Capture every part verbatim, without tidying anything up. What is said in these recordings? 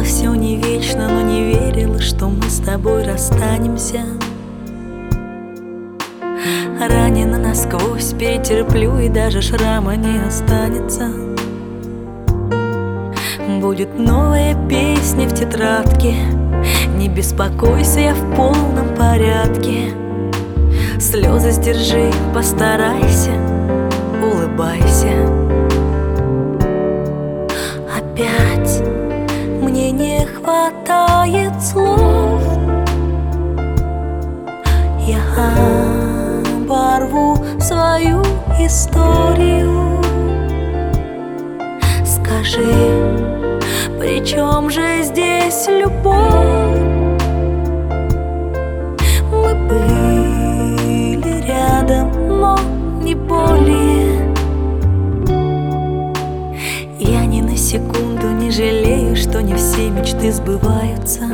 Знала, все не вечно, но не верила, что мы с тобой расстанемся. Ранена насквозь, перетерплю, и даже шрама не останется. Будет новая песня в тетрадке. Не беспокойся, я в полном порядке. Слезы сдержи, постарайся, улыбайся. Опять мне не хватает слов. Я оборву свою историю. Скажи, при чем же здесь любовь? Мы были рядом, но не более. Я ни на секунду не жалею, что не все мечты сбываются.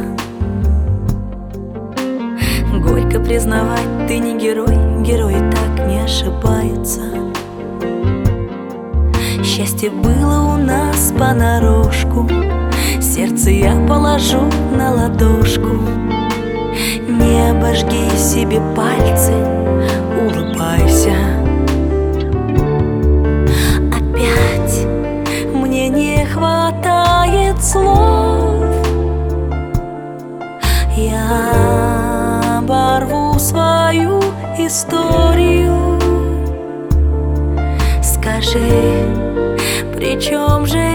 Горько признавать, ты не герой, герои так не ошибаются. Счастье было у нас понарошку, сердце я положу на ладошку. Не обожги себе пальцы, улыбайся. Опять мне не хватает слов. Я оборву свою историю. Скажи, при чем же